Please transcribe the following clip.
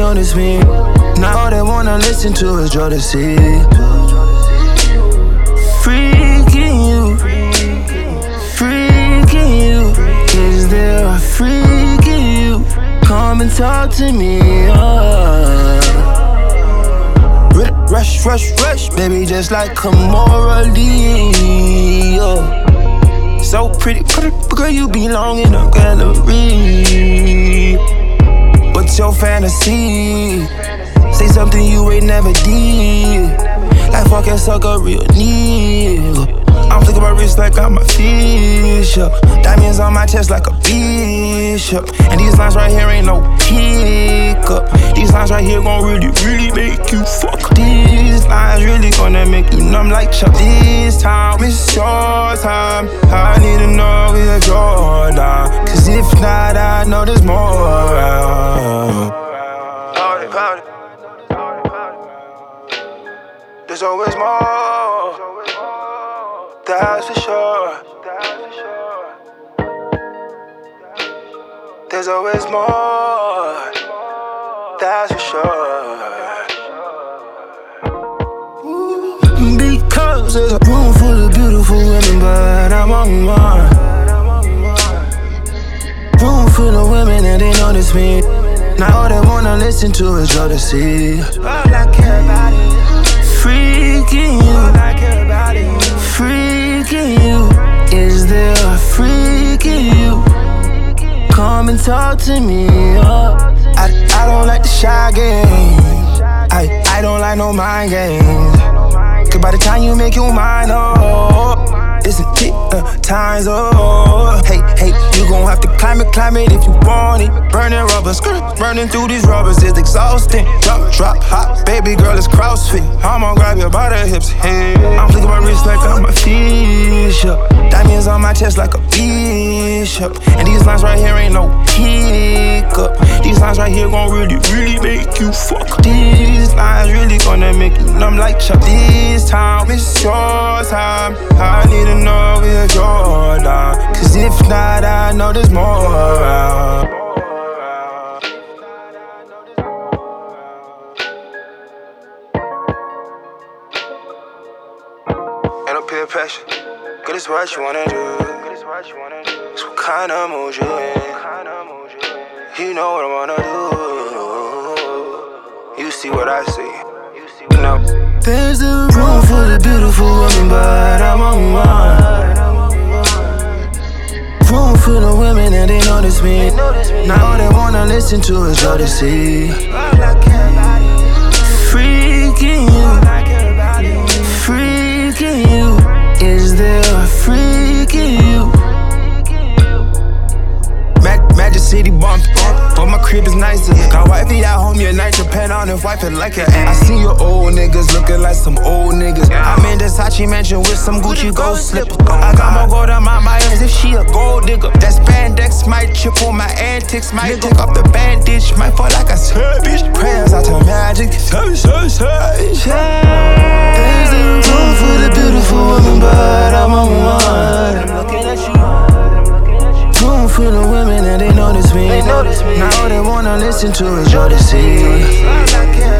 notice me. Now all they wanna listen to is Jodeci. Freaking you, freaking you. Is there a freak in you? Come and talk to me. Rush, rush, rush, baby, just like Kamora Lee. So pretty, girl, you belong in a gallery. What's your fantasy? Say something you ain't never did. Like fucking suck a real nigga. I'm flicking my wrist like I'm a fish up. Diamonds on my chest like a bishop. And these lines right here ain't no hiccup. These lines right here gon' really, really make you fuck. These lines really gonna make you numb like Chuck. This time, it's your time. I need to know if you're down. Cause if not, I know there's more around. There's always more. That's for sure. There's always more. That's for sure. Because there's a room full of beautiful women, but I'm on one. Room full of women and they notice me. Now all they wanna listen to is Jodeci. All I care about is freaking you. All I care about is freaking you. Is there a freak in you? Come and talk to me. I don't like the shy games. I don't like no mind games. Cause by the time you make your mind up, it's a time's up. Hey, you gon' have to climb it if you want it. Burning rubbers, burning through these rubbers is exhausting. Drop, hot, baby girl, it's CrossFit. I'ma grab you by the hips, hey. I'm flicking my wrist like I'm a fish up. Diamonds on my chest like a bishop. And these lines right here ain't no hiccup. These lines right here gon' really, really make you fuck. These lines really gonna make you numb like Chuck. This time, it's your time. I need to know if you're down. Cause if not, I know there's more around. Ain't no peer pressure. Good is what you wanna do. It's what kind of mood you in. You know what I wanna do. You see what I see. No. There's a room full of beautiful women, but I'm on one. Room full of women and they notice me. Now all they wanna listen to is Jodeci. Freaking you, freaking you. Is there a freak in you? Magic City bump, but my crib is nicer. Got wifey at home, your night, Japan on and wipe it like an I see your old niggas looking like some old niggas. I'm in the Sachi mansion with some Gucci gold slippers. I got more gold on my ears if she a gold digger. That spandex might chip on my antics, might take off the bandage, might fall like a savage. Prayers out to Magic, There's a room full of beautiful women, but I'm on one. I'm looking at you. Room full of women and they notice me. Now all they wanna listen to is Jodeci.